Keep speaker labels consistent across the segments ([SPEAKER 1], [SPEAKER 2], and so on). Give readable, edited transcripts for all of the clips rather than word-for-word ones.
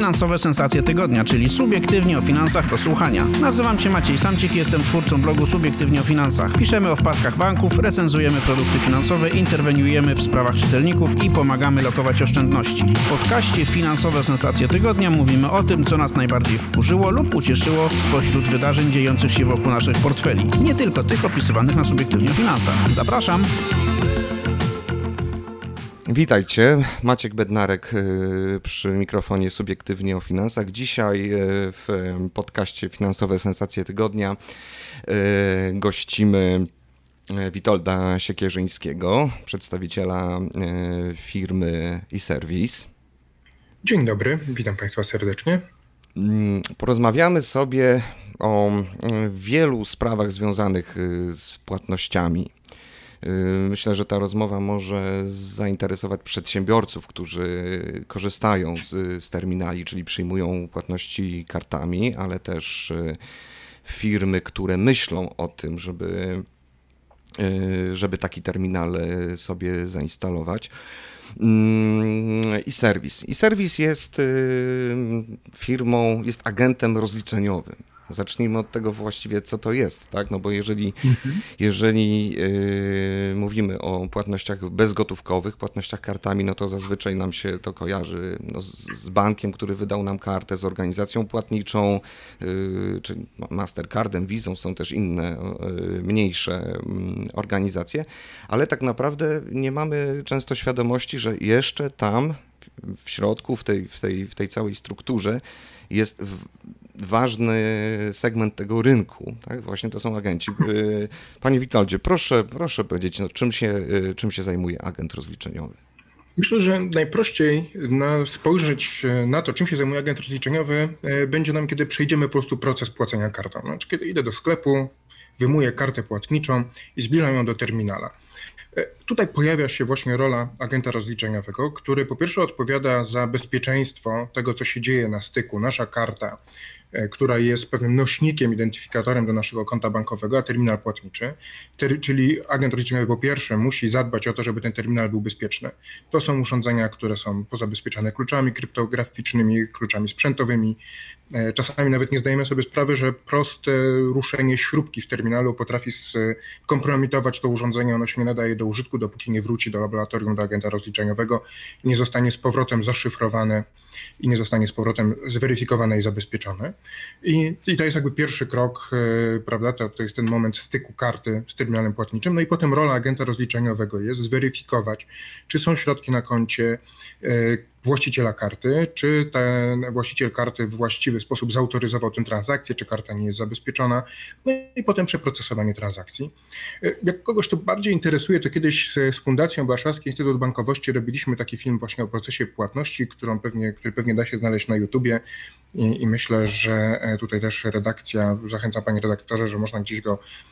[SPEAKER 1] finansowe sensacje tygodnia, czyli Subiektywnie o finansach do słuchania. Nazywam się Maciej Samcik i jestem twórcą blogu Subiektywnie o finansach. Piszemy o wpadkach banków, recenzujemy produkty finansowe, interweniujemy w sprawach czytelników i pomagamy lokować oszczędności. W podcaście Finansowe sensacje tygodnia mówimy o tym, co nas najbardziej wkurzyło lub ucieszyło spośród wydarzeń dziejących się wokół naszych portfeli. Nie tylko tych opisywanych na Subiektywnie o finansach. Zapraszam!
[SPEAKER 2] Witajcie, Maciek Bednarek przy mikrofonie Subiektywnie o finansach. Dzisiaj w podcaście Finansowe sensacje tygodnia gościmy Witolda Siekierzyńskiego, przedstawiciela firmy iService.
[SPEAKER 3] Dzień dobry, witam Państwa serdecznie.
[SPEAKER 2] Porozmawiamy sobie o wielu sprawach związanych z płatnościami. Myślę, że ta rozmowa może zainteresować przedsiębiorców, którzy korzystają z terminali, czyli przyjmują płatności kartami, ale też firmy, które myślą o tym, żeby taki terminal sobie zainstalować. iService jest firmą, jest agentem rozliczeniowym. Zacznijmy od tego właściwie, co to jest, tak? No bo jeżeli mówimy o płatnościach bezgotówkowych, płatnościach kartami, no to zazwyczaj nam się to kojarzy z bankiem, który wydał nam kartę, z organizacją płatniczą, czy Mastercardem, Visą, są też inne mniejsze organizacje, ale tak naprawdę nie mamy często świadomości, że jeszcze tam w środku, w tej całej strukturze jest ważny segment tego rynku, tak? Właśnie to są agenci. Panie Witoldzie, proszę powiedzieć, no, czym się zajmuje agent rozliczeniowy?
[SPEAKER 3] Myślę, że najprościej spojrzeć na to, czym się zajmuje agent rozliczeniowy, będzie nam, kiedy przejdziemy po prostu proces płacenia kartą. Znaczy, kiedy idę do sklepu, wyjmuję kartę płatniczą i zbliżam ją do terminala. Tutaj pojawia się właśnie rola agenta rozliczeniowego, który po pierwsze odpowiada za bezpieczeństwo tego, co się dzieje na styku. Nasza karta, która jest pewnym nośnikiem, identyfikatorem do naszego konta bankowego, a terminal płatniczy, czyli agent rozliczeniowy po pierwsze musi zadbać o to, żeby ten terminal był bezpieczny. To są urządzenia, które są pozabezpieczane kluczami kryptograficznymi, kluczami sprzętowymi. Czasami nawet nie zdajemy sobie sprawy, że proste ruszenie śrubki w terminalu potrafi skompromitować to urządzenie, ono się nie nadaje do użytku, dopóki nie wróci do laboratorium, do agenta rozliczeniowego, nie zostanie z powrotem zaszyfrowane i nie zostanie z powrotem zweryfikowane i zabezpieczone. I to jest jakby pierwszy krok, prawda, to jest ten moment styku karty z terminalem płatniczym. No i potem rola agenta rozliczeniowego jest zweryfikować, czy są środki na koncie właściciela karty, czy ten właściciel karty w właściwy sposób zautoryzował tę transakcję, czy karta nie jest zabezpieczona, no i potem przeprocesowanie transakcji. Jak kogoś to bardziej interesuje, to kiedyś z Fundacją Warszawski Instytut Bankowości robiliśmy taki film właśnie o procesie płatności, który pewnie da się znaleźć na YouTubie i myślę, że tutaj też redakcja, zachęcam panie redaktorze, że można gdzieś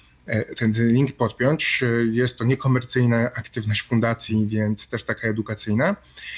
[SPEAKER 3] ten link podpiąć. Jest to niekomercyjna aktywność fundacji, więc też taka edukacyjna.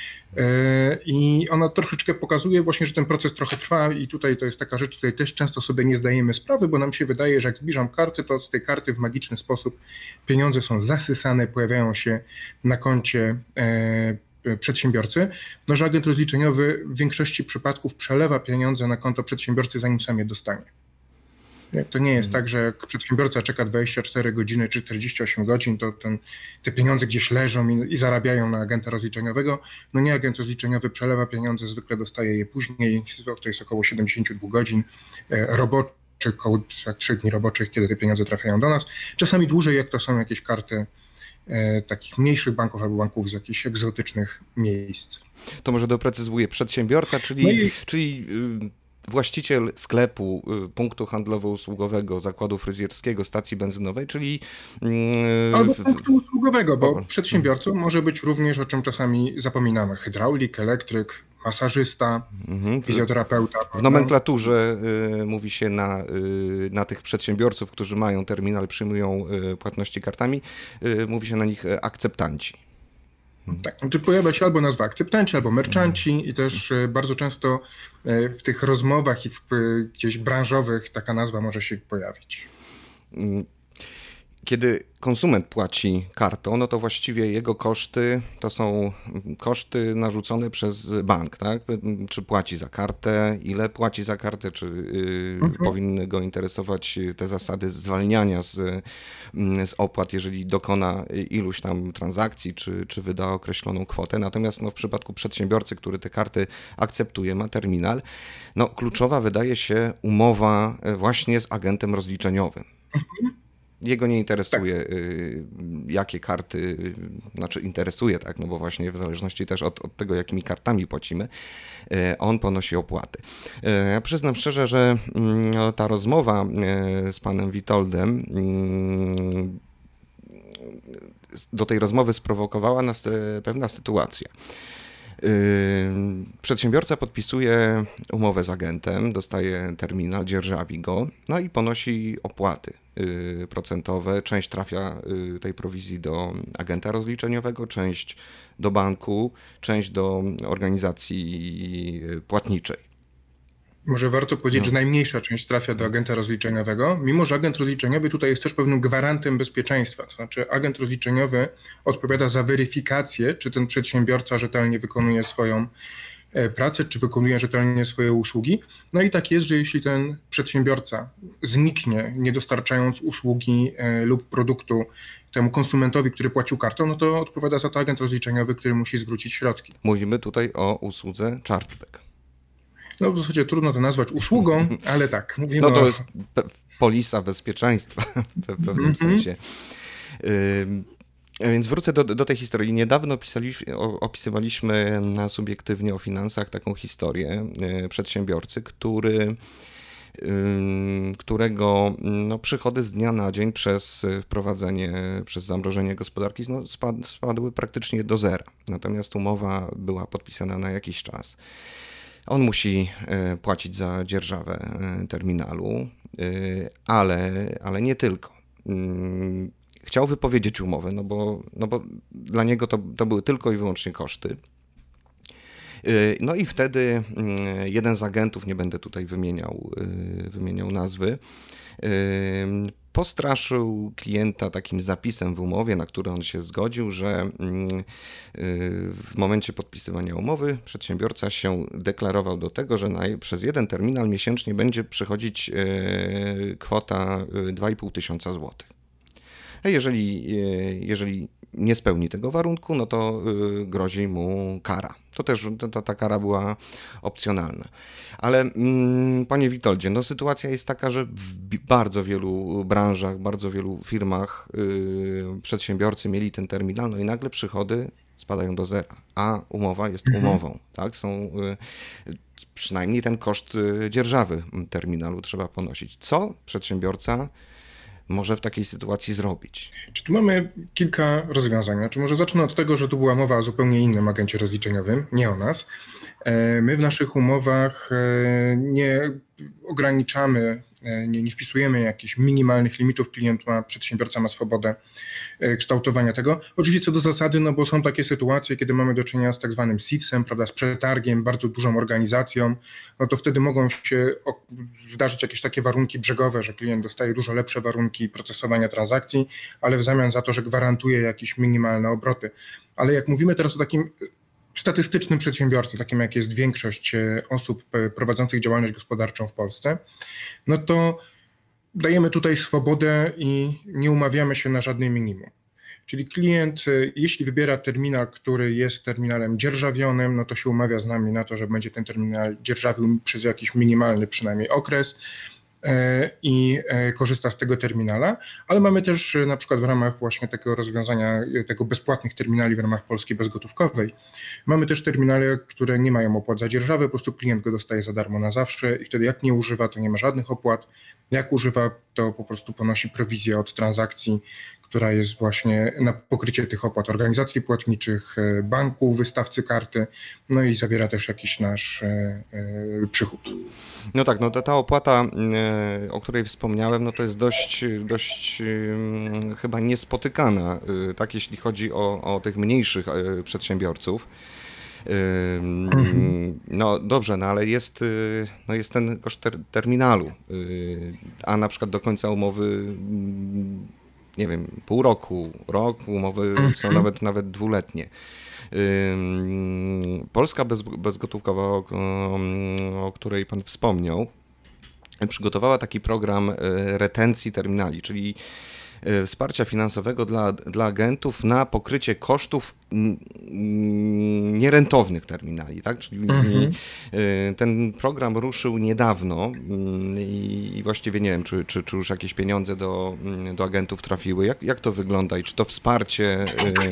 [SPEAKER 3] I ona troszeczkę pokazuje właśnie, że ten proces trochę trwa i tutaj to jest taka rzecz, której też często sobie nie zdajemy sprawy, bo nam się wydaje, że jak zbliżam karty, to z tej karty w magiczny sposób pieniądze są zasysane, pojawiają się na koncie przedsiębiorcy, no że agent rozliczeniowy w większości przypadków przelewa pieniądze na konto przedsiębiorcy, zanim sam je dostanie. To nie jest tak, że jak przedsiębiorca czeka 24 godziny czy 48 godzin, to te pieniądze gdzieś leżą i zarabiają na agenta rozliczeniowego. No nie, agent rozliczeniowy przelewa pieniądze, zwykle dostaje je później, to jest około 72 godzin roboczych, około 3 dni roboczych, kiedy te pieniądze trafiają do nas. Czasami dłużej, jak to są jakieś karty takich mniejszych banków albo banków z jakichś egzotycznych miejsc.
[SPEAKER 2] To może doprecyzuję, przedsiębiorca, czyli właściciel sklepu, punktu handlowo-usługowego, zakładu fryzjerskiego, stacji benzynowej, czyli...
[SPEAKER 3] Albo punktu usługowego, bo przedsiębiorcą może być również, o czym czasami zapominamy, hydraulik, elektryk, masażysta, fizjoterapeuta.
[SPEAKER 2] W nomenklaturze mówi się na tych przedsiębiorców, którzy mają terminal, przyjmują płatności kartami, mówi się na nich akceptanci.
[SPEAKER 3] Tak, czy pojawia się albo nazwa akceptanci, albo merchanci i też bardzo często w tych rozmowach i gdzieś branżowych taka nazwa może się pojawić.
[SPEAKER 2] Kiedy konsument płaci kartą, no to właściwie jego koszty to są koszty narzucone przez bank, tak? Czy płaci za kartę, ile płaci za kartę, czy powinny go interesować te zasady zwalniania z opłat, jeżeli dokona iluś tam transakcji, czy wyda określoną kwotę. Natomiast no, w przypadku przedsiębiorcy, który te karty akceptuje, ma terminal, no kluczowa wydaje się umowa właśnie z agentem rozliczeniowym. Jego nie interesuje, jakie karty, znaczy interesuje, tak, no bo właśnie w zależności też od tego, jakimi kartami płacimy, on ponosi opłaty. Ja przyznam szczerze, że ta rozmowa z panem Witoldem, do tej rozmowy sprowokowała nas pewna sytuacja. Przedsiębiorca podpisuje umowę z agentem, dostaje terminal, dzierżawi go, no i ponosi opłaty procentowe. Część trafia tej prowizji do agenta rozliczeniowego, część do banku, część do organizacji płatniczej.
[SPEAKER 3] Może warto powiedzieć, że najmniejsza część trafia do agenta rozliczeniowego, mimo że agent rozliczeniowy tutaj jest też pewnym gwarantem bezpieczeństwa. To znaczy agent rozliczeniowy odpowiada za weryfikację, czy ten przedsiębiorca rzetelnie wykonuje swoją pracę, czy wykonuje rzetelnie swoje usługi. No i tak jest, że jeśli ten przedsiębiorca zniknie, nie dostarczając usługi lub produktu temu konsumentowi, który płacił kartą, no to odpowiada za to agent rozliczeniowy, który musi zwrócić środki.
[SPEAKER 2] Mówimy tutaj o usłudze chargeback.
[SPEAKER 3] No w zasadzie trudno to nazwać usługą, ale tak. Mówimy
[SPEAKER 2] no to jest polisa bezpieczeństwa w pewnym sensie. Więc wrócę do tej historii. Niedawno opisywaliśmy na Subiektywnie o Finansach taką historię przedsiębiorcy, którego no, przychody z dnia na dzień przez zamrożenie gospodarki spadły praktycznie do zera. Natomiast umowa była podpisana na jakiś czas. On musi płacić za dzierżawę terminalu, ale nie tylko. Chciał wypowiedzieć umowę, no bo dla niego to były tylko i wyłącznie koszty. No i wtedy jeden z agentów, nie będę tutaj wymieniał nazwy, postraszył klienta takim zapisem w umowie, na który on się zgodził, że w momencie podpisywania umowy przedsiębiorca się deklarował do tego, że przez jeden terminal miesięcznie będzie przychodzić kwota 2500 złotych. Jeżeli nie spełni tego warunku, no to grozi mu kara. To też ta kara była opcjonalna. Ale panie Witoldzie, no sytuacja jest taka, że w bardzo wielu branżach, bardzo wielu firmach przedsiębiorcy mieli ten terminal, no i nagle przychody spadają do zera, a umowa jest umową. Tak? Przynajmniej ten koszt dzierżawy terminalu trzeba ponosić. Co przedsiębiorca może w takiej sytuacji zrobić?
[SPEAKER 3] Czy tu mamy kilka rozwiązań? Znaczy może zacznę od tego, że tu była mowa o zupełnie innym agencie rozliczeniowym, nie o nas. My w naszych umowach nie ograniczamy, nie wpisujemy jakichś minimalnych limitów. Przedsiębiorca ma swobodę kształtowania tego. Oczywiście co do zasady, no bo są takie sytuacje, kiedy mamy do czynienia z tak zwanym SIFS-em, prawda, z przetargiem, bardzo dużą organizacją, no to wtedy mogą się zdarzyć jakieś takie warunki brzegowe, że klient dostaje dużo lepsze warunki procesowania transakcji, ale w zamian za to, że gwarantuje jakieś minimalne obroty. Ale jak mówimy teraz o takim statystycznym przedsiębiorcy, takim jak jest większość osób prowadzących działalność gospodarczą w Polsce, no to dajemy tutaj swobodę i nie umawiamy się na żadnym minimum. Czyli klient, jeśli wybiera terminal, który jest terminalem dzierżawionym, no to się umawia z nami na to, że będzie ten terminal dzierżawił przez jakiś minimalny przynajmniej okres i korzysta z tego terminala, ale mamy też na przykład w ramach właśnie takiego rozwiązania, tego bezpłatnych terminali w ramach Polski bezgotówkowej, mamy też terminale, które nie mają opłat za dzierżawę, po prostu klient go dostaje za darmo na zawsze i wtedy jak nie używa, to nie ma żadnych opłat, jak używa, to po prostu ponosi prowizję od transakcji, która jest właśnie na pokrycie tych opłat organizacji płatniczych, banku, wystawcy karty, no i zawiera też jakiś nasz przychód.
[SPEAKER 2] No tak, no ta opłata, o której wspomniałem, no to jest dość chyba niespotykana, tak jeśli chodzi o tych mniejszych przedsiębiorców. No dobrze, no ale jest ten koszt terminalu, a na przykład do końca umowy nie wiem, pół roku, rok, umowy są nawet dwuletnie. Polska bezgotówkowa, o której pan wspomniał, przygotowała taki program retencji terminali, czyli wsparcia finansowego dla agentów na pokrycie kosztów nierentownych terminali. Tak? Czyli ten program ruszył niedawno i właściwie nie wiem, czy już jakieś pieniądze do agentów trafiły. Jak to wygląda i czy to wsparcie...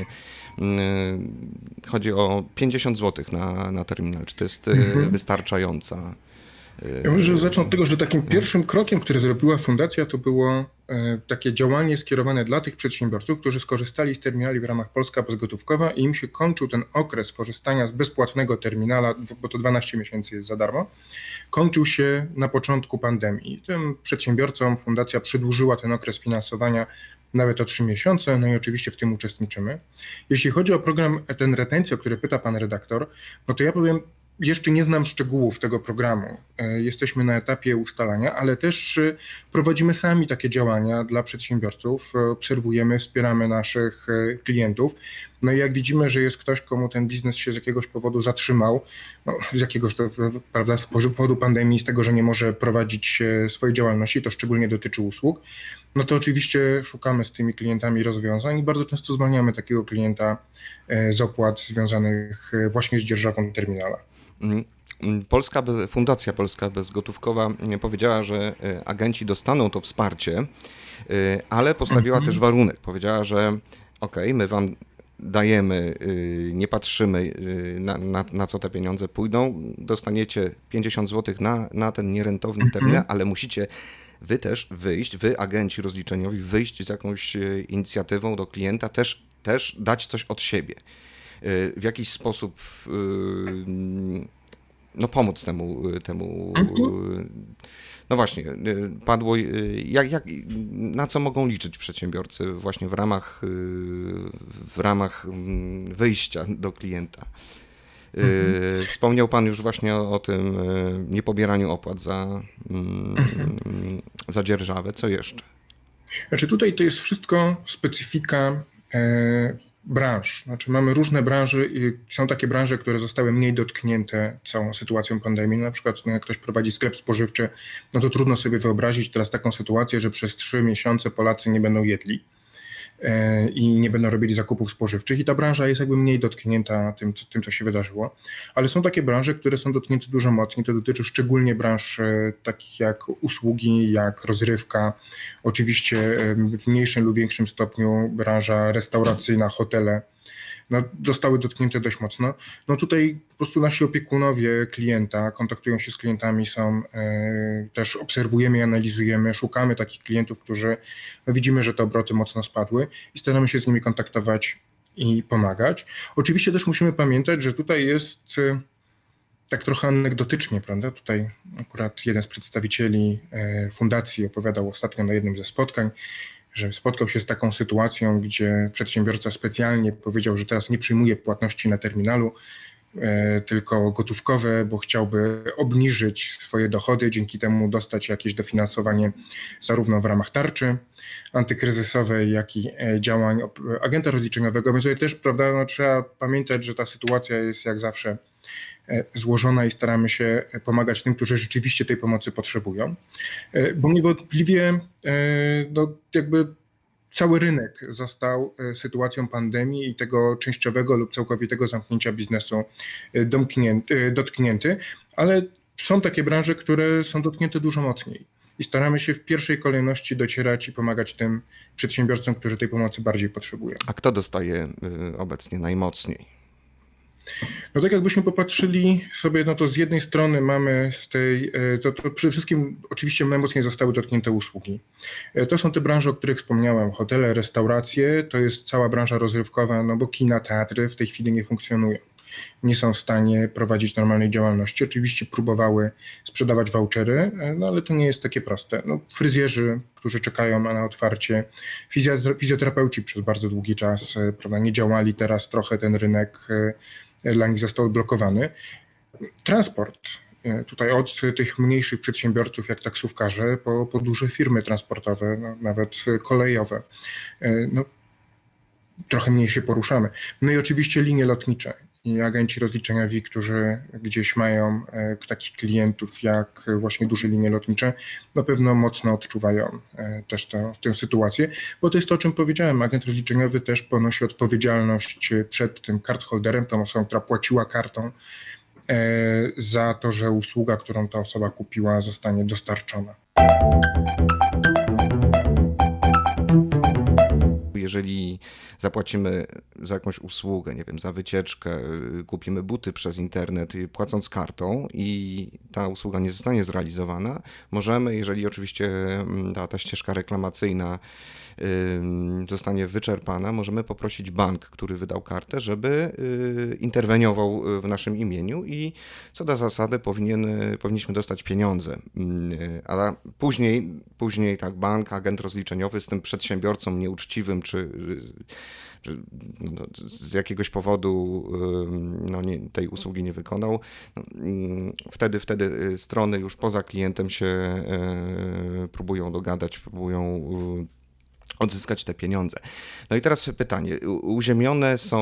[SPEAKER 2] Chodzi o 50 zł na terminal. Czy to jest wystarczająca?
[SPEAKER 3] Ja może zacznę od tego, że takim pierwszym krokiem, który zrobiła fundacja, to było takie działanie skierowane dla tych przedsiębiorców, którzy skorzystali z terminali w ramach Polska Bezgotówkowa i im się kończył ten okres korzystania z bezpłatnego terminala, bo to 12 miesięcy jest za darmo, kończył się na początku pandemii. Tym przedsiębiorcom fundacja przedłużyła ten okres finansowania nawet o 3 miesiące, no i oczywiście w tym uczestniczymy. Jeśli chodzi o program ten retencji, o który pyta pan redaktor, no to ja powiem, jeszcze nie znam szczegółów tego programu. Jesteśmy na etapie ustalania, ale też prowadzimy sami takie działania dla przedsiębiorców, obserwujemy, wspieramy naszych klientów. No i jak widzimy, że jest ktoś, komu ten biznes się z jakiegoś powodu zatrzymał, no z jakiegoś to, prawda, z powodu pandemii, z tego, że nie może prowadzić swojej działalności, to szczególnie dotyczy usług, no to oczywiście szukamy z tymi klientami rozwiązań i bardzo często zwalniamy takiego klienta z opłat związanych właśnie z dzierżawą terminala.
[SPEAKER 2] Fundacja Polska Bezgotówkowa powiedziała, że agenci dostaną to wsparcie, ale postawiła też warunek. Powiedziała, że my wam dajemy, nie patrzymy na co te pieniądze pójdą, dostaniecie 50 zł na ten nierentowny terminal, ale musicie wy też wyjść, wy agenci rozliczeniowi, wyjść z jakąś inicjatywą do klienta, też dać coś od siebie. W jakiś sposób pomóc temu no właśnie, padło, na co mogą liczyć przedsiębiorcy właśnie w ramach wyjścia do klienta. Wspomniał pan już właśnie o tym niepobieraniu opłat za dzierżawę. Co jeszcze?
[SPEAKER 3] Znaczy tutaj to jest wszystko specyfika branż. Znaczy mamy różne branże i są takie branże, które zostały mniej dotknięte całą sytuacją pandemii. Na przykład jak ktoś prowadzi sklep spożywczy, no to trudno sobie wyobrazić teraz taką sytuację, że przez 3 miesiące Polacy nie będą jedli i nie będą robili zakupów spożywczych i ta branża jest jakby mniej dotknięta tym, co się wydarzyło. Ale są takie branże, które są dotknięte dużo mocniej. To dotyczy szczególnie branż takich jak usługi, jak rozrywka, oczywiście w mniejszym lub większym stopniu branża restauracyjna, hotele. No, zostały dotknięte dość mocno. No tutaj po prostu nasi opiekunowie klienta kontaktują się z klientami, też obserwujemy i analizujemy, szukamy takich klientów, którzy widzimy, że te obroty mocno spadły i staramy się z nimi kontaktować i pomagać. Oczywiście też musimy pamiętać, że tutaj jest tak trochę anegdotycznie, prawda? Tutaj akurat jeden z przedstawicieli fundacji opowiadał ostatnio na jednym ze spotkań, że spotkał się z taką sytuacją, gdzie przedsiębiorca specjalnie powiedział, że teraz nie przyjmuje płatności na terminalu, tylko gotówkowe, bo chciałby obniżyć swoje dochody, dzięki temu dostać jakieś dofinansowanie zarówno w ramach tarczy antykryzysowej, jak i działań agenta rozliczeniowego. Więc tutaj też, prawda, no, trzeba pamiętać, że ta sytuacja jest jak zawsze złożona i staramy się pomagać tym, którzy rzeczywiście tej pomocy potrzebują, bo niewątpliwie jakby cały rynek został sytuacją pandemii i tego częściowego lub całkowitego zamknięcia biznesu dotknięty, ale są takie branże, które są dotknięte dużo mocniej i staramy się w pierwszej kolejności docierać i pomagać tym przedsiębiorcom, którzy tej pomocy bardziej potrzebują.
[SPEAKER 2] A kto dostaje obecnie najmocniej?
[SPEAKER 3] No tak jakbyśmy popatrzyli sobie, no to z jednej strony mamy to przede wszystkim oczywiście najmocniej zostały dotknięte usługi. To są te branże, o których wspomniałem, hotele, restauracje, to jest cała branża rozrywkowa, no bo kina, teatry w tej chwili nie funkcjonują. Nie są w stanie prowadzić normalnej działalności. Oczywiście próbowały sprzedawać vouchery, no ale to nie jest takie proste. No, fryzjerzy, którzy czekają na otwarcie, fizjoterapeuci przez bardzo długi czas, prawda, nie działali, teraz trochę ten rynek dla nich został odblokowany. Transport. Tutaj od tych mniejszych przedsiębiorców jak taksówkarze po duże firmy transportowe, no, nawet kolejowe. No, trochę mniej się poruszamy. No i oczywiście linie lotnicze i agenci rozliczeniowi, którzy gdzieś mają takich klientów jak właśnie duże linie lotnicze, na pewno mocno odczuwają też tę sytuację, bo to jest to, o czym powiedziałem. Agent rozliczeniowy też ponosi odpowiedzialność przed tym cardholderem, tą osobą, która płaciła kartą, za to, że usługa, którą ta osoba kupiła, zostanie dostarczona.
[SPEAKER 2] Jeżeli zapłacimy za jakąś usługę, nie wiem, za wycieczkę, kupimy buty przez internet, płacąc kartą i ta usługa nie zostanie zrealizowana, możemy, jeżeli oczywiście ta ścieżka reklamacyjna zostanie wyczerpana, możemy poprosić bank, który wydał kartę, żeby interweniował w naszym imieniu i co do zasady powinniśmy dostać pieniądze. A później tak bank, agent rozliczeniowy z tym przedsiębiorcą nieuczciwym, czy z jakiegoś powodu tej usługi nie wykonał, wtedy strony już poza klientem się próbują dogadać, próbują odzyskać te pieniądze. No i teraz pytanie. Uziemione są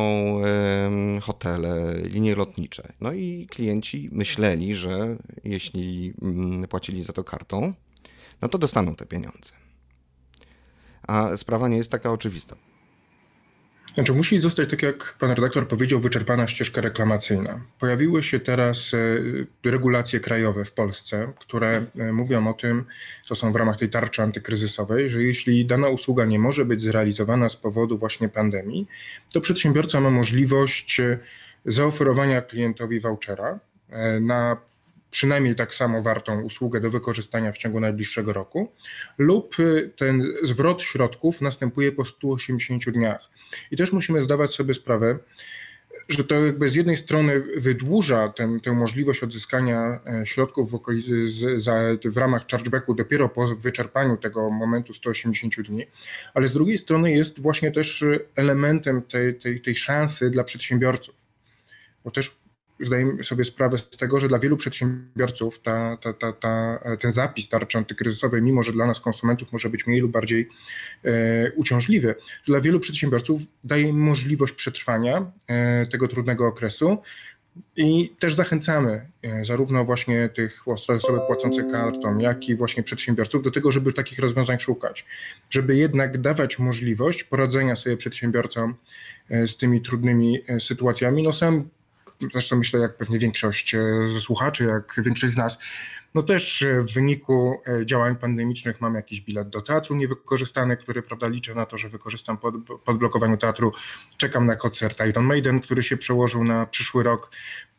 [SPEAKER 2] hotele, linie lotnicze. No i klienci myśleli, że jeśli płacili za to kartą, no to dostaną te pieniądze. A sprawa nie jest taka oczywista.
[SPEAKER 3] Znaczy musi zostać, tak jak pan redaktor powiedział, wyczerpana ścieżka reklamacyjna. Pojawiły się teraz regulacje krajowe w Polsce, które mówią o tym, to są w ramach tej tarczy antykryzysowej, że jeśli dana usługa nie może być zrealizowana z powodu właśnie pandemii, to przedsiębiorca ma możliwość zaoferowania klientowi vouchera na przynajmniej tak samo wartą usługę do wykorzystania w ciągu najbliższego roku, lub ten zwrot środków następuje po 180 dniach. I też musimy zdawać sobie sprawę, że to jakby z jednej strony wydłuża tę możliwość odzyskania środków w ramach chargebacku dopiero po wyczerpaniu tego momentu 180 dni, ale z drugiej strony jest właśnie też elementem tej szansy dla przedsiębiorców, bo też zdajemy sobie sprawę z tego, że dla wielu przedsiębiorców ten zapis tarczy antykryzysowej, mimo że dla nas konsumentów może być mniej lub bardziej uciążliwy, dla wielu przedsiębiorców daje możliwość przetrwania tego trudnego okresu i też zachęcamy zarówno właśnie tych osoby płacące kartą, jak i właśnie przedsiębiorców do tego, żeby takich rozwiązań szukać, żeby jednak dawać możliwość poradzenia sobie przedsiębiorcom z tymi trudnymi sytuacjami. No sam zresztą myślę, jak pewnie większość ze słuchaczy, jak większość z nas, no też w wyniku działań pandemicznych mam jakiś bilet do teatru niewykorzystany, który, prawda, liczę na to, że wykorzystam po odblokowaniu teatru. Czekam na koncert Iron Maiden, który się przełożył na przyszły rok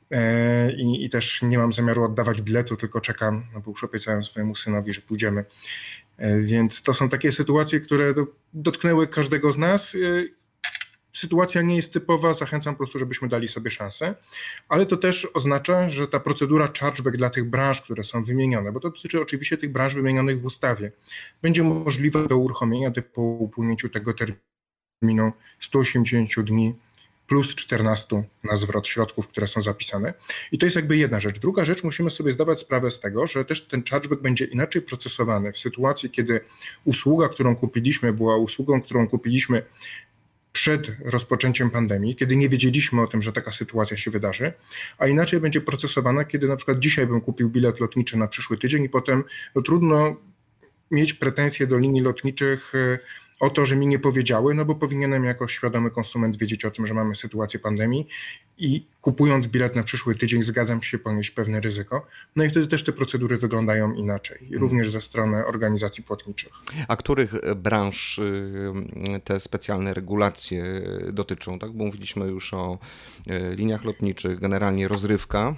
[SPEAKER 3] i też nie mam zamiaru oddawać biletu, tylko czekam, no bo już obiecałem swojemu synowi, że pójdziemy. Więc to są takie sytuacje, które dotknęły każdego z nas. Sytuacja nie jest typowa, zachęcam po prostu, żebyśmy dali sobie szansę, ale to też oznacza, że ta procedura chargeback dla tych branż, które są wymienione, bo to dotyczy oczywiście tych branż wymienionych w ustawie, będzie możliwe do uruchomienia po upłynięciu tego terminu 180 dni plus 14 na zwrot środków, które są zapisane. I to jest jakby jedna rzecz. Druga rzecz, musimy sobie zdawać sprawę z tego, że też ten chargeback będzie inaczej procesowany w sytuacji, kiedy usługa, którą kupiliśmy, była usługą, którą kupiliśmy przed rozpoczęciem pandemii, kiedy nie wiedzieliśmy o tym, że taka sytuacja się wydarzy, a inaczej będzie procesowana, kiedy na przykład dzisiaj bym kupił bilet lotniczy na przyszły tydzień i potem no, trudno mieć pretensje do linii lotniczych o to, że mi nie powiedziały, no bo powinienem jako świadomy konsument wiedzieć o tym, że mamy sytuację pandemii i kupując bilet na przyszły tydzień zgadzam się ponieść pewne ryzyko. No i wtedy też te procedury wyglądają inaczej, również ze strony organizacji płatniczych.
[SPEAKER 2] A których branż te specjalne regulacje dotyczą? Tak, bo mówiliśmy już o liniach lotniczych, generalnie rozrywka.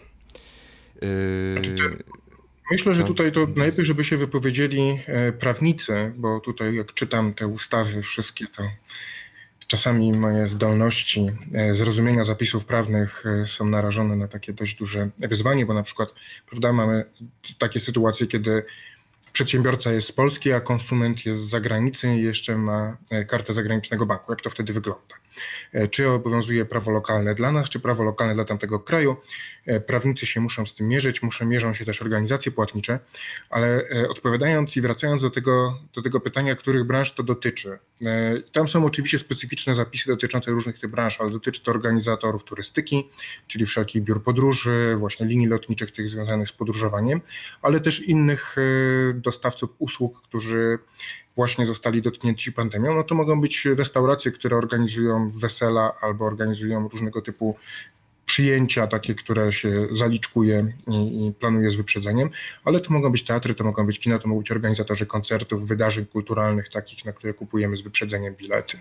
[SPEAKER 3] Myślę, że tutaj to najlepiej, żeby się wypowiedzieli prawnicy, bo tutaj jak czytam te ustawy wszystkie, to czasami moje zdolności zrozumienia zapisów prawnych są narażone na takie dość duże wyzwanie, bo na przykład, prawda, mamy takie sytuacje, kiedy przedsiębiorca jest z Polski, a konsument jest z zagranicy i jeszcze ma kartę zagranicznego banku. Jak to wtedy wygląda? Czy obowiązuje prawo lokalne dla nas, czy prawo lokalne dla tamtego kraju? Prawnicy się muszą z tym mierzyć, mierzą się też organizacje płatnicze, ale odpowiadając i wracając do tego pytania, których branż to dotyczy. Tam są oczywiście specyficzne zapisy dotyczące różnych tych branż, ale dotyczy to organizatorów turystyki, czyli wszelkich biur podróży, właśnie linii lotniczych, tych związanych z podróżowaniem, ale też innych dostawców usług, którzy właśnie zostali dotknięci pandemią. No to mogą być restauracje, które organizują wesela albo organizują różnego typu przyjęcia takie, które się zaliczkuje i planuje z wyprzedzeniem, ale to mogą być teatry, to mogą być kina, to mogą być organizatorzy koncertów, wydarzeń kulturalnych, takich, na które kupujemy z wyprzedzeniem bilety.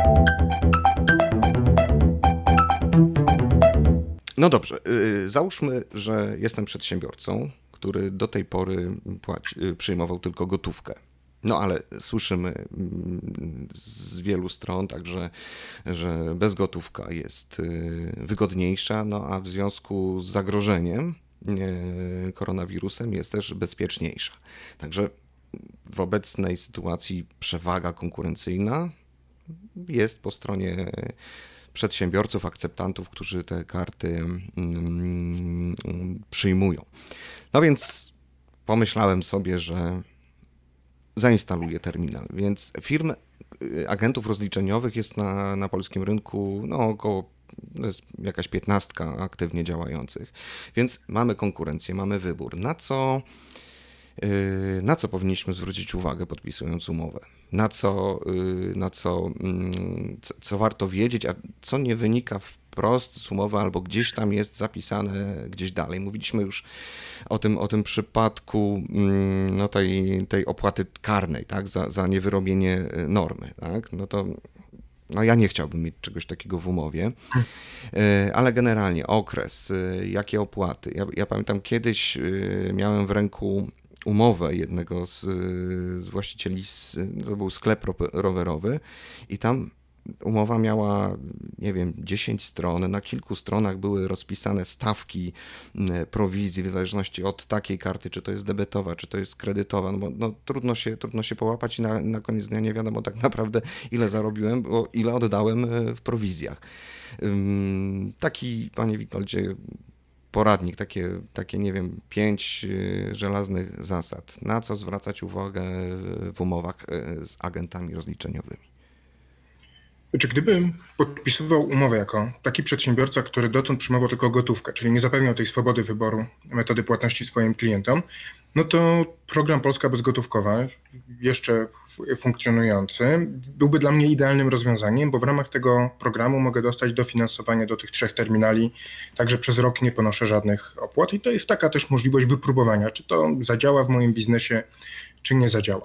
[SPEAKER 2] No dobrze, załóżmy, że jestem przedsiębiorcą, który do tej pory przyjmował tylko gotówkę. No ale słyszymy z wielu stron także, że bezgotówka jest wygodniejsza, no a w związku z zagrożeniem koronawirusem jest też bezpieczniejsza. Także w obecnej sytuacji przewaga konkurencyjna jest po stronie przedsiębiorców, akceptantów, którzy te karty przyjmują. No więc pomyślałem sobie, że zainstaluję terminal, więc firm agentów rozliczeniowych jest na polskim rynku około, jest jakaś 15 aktywnie działających, więc mamy konkurencję, mamy wybór. Na co powinniśmy zwrócić uwagę, podpisując umowę? Co warto wiedzieć, a co nie wynika wprost z umowy albo gdzieś tam jest zapisane gdzieś dalej. Mówiliśmy już o tym przypadku tej opłaty karnej, tak, za niewyrobienie normy. Tak? No ja nie chciałbym mieć czegoś takiego w umowie, ale generalnie okres, jakie opłaty. Ja pamiętam kiedyś miałem w ręku umowę jednego z właścicieli, to był sklep rowerowy i tam umowa miała, 10 stron, na kilku stronach były rozpisane stawki prowizji w zależności od takiej karty, czy to jest debetowa, czy to jest kredytowa, no trudno się połapać i na koniec dnia nie wiadomo tak naprawdę ile zarobiłem, bo ile oddałem w prowizjach. Taki, panie Witoldzie, poradnik, takie 5 żelaznych zasad, na co zwracać uwagę w umowach z agentami rozliczeniowymi.
[SPEAKER 3] Czy gdybym podpisywał umowę jako taki przedsiębiorca, który dotąd przyjmował tylko gotówkę, czyli nie zapewniał tej swobody wyboru metody płatności swoim klientom, no to program Polska Bezgotówkowa, jeszcze funkcjonujący, byłby dla mnie idealnym rozwiązaniem, bo w ramach tego programu mogę dostać dofinansowanie do tych 3 terminali, także przez rok nie ponoszę żadnych opłat i to jest taka też możliwość wypróbowania, czy to zadziała w moim biznesie, czy nie zadziała.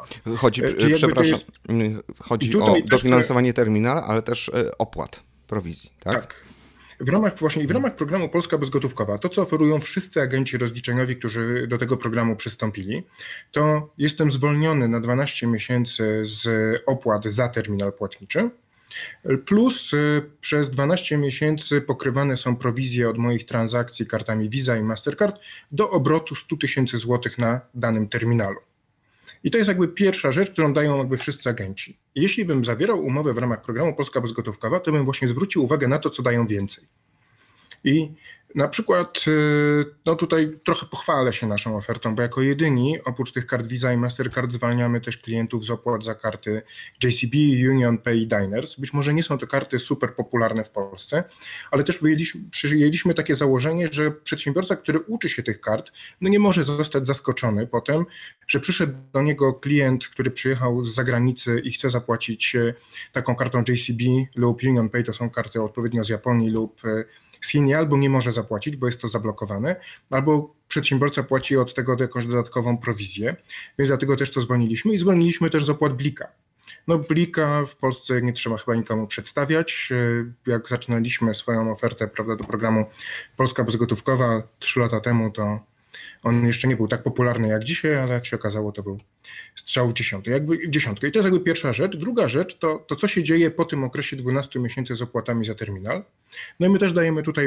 [SPEAKER 2] Chodzi o dofinansowanie terminala, ale też opłat, prowizji, tak?
[SPEAKER 3] Tak. W ramach programu Polska Bezgotówkowa, to co oferują wszyscy agenci rozliczeniowi, którzy do tego programu przystąpili, to jestem zwolniony na 12 miesięcy z opłat za terminal płatniczy, plus przez 12 miesięcy pokrywane są prowizje od moich transakcji kartami Visa i Mastercard do obrotu 100 000 złotych na danym terminalu. I to jest pierwsza rzecz, którą dają wszyscy agenci. Jeśli bym zawierał umowę w ramach programu Polska Bezgotówkowa, to bym właśnie zwrócił uwagę na to, co dają więcej. I na przykład, tutaj trochę pochwalę się naszą ofertą, bo jako jedyni, oprócz tych kart Visa i Mastercard, zwalniamy też klientów z opłat za karty JCB, UnionPay i Diners. Być może nie są to karty super popularne w Polsce, ale też przyjęliśmy takie założenie, że przedsiębiorca, który uczy się tych kart, nie może zostać zaskoczony potem, że przyszedł do niego klient, który przyjechał z zagranicy i chce zapłacić taką kartą JCB lub UnionPay, to są karty odpowiednio z Japonii lub z Chin, albo nie może zapłacić, bo jest to zablokowane, albo przedsiębiorca płaci od tego jakąś dodatkową prowizję, więc dlatego też to zwolniliśmy i zwolniliśmy też z opłat Blika. Blika w Polsce nie trzeba chyba nikomu przedstawiać. Jak zaczynaliśmy swoją ofertę, do programu Polska Bezgotówkowa 3 lata temu, to on jeszcze nie był tak popularny jak dzisiaj, ale jak się okazało, to był strzał w dziesiątkę. I to jest pierwsza rzecz. Druga rzecz to co się dzieje po tym okresie 12 miesięcy z opłatami za terminal. No i my też dajemy tutaj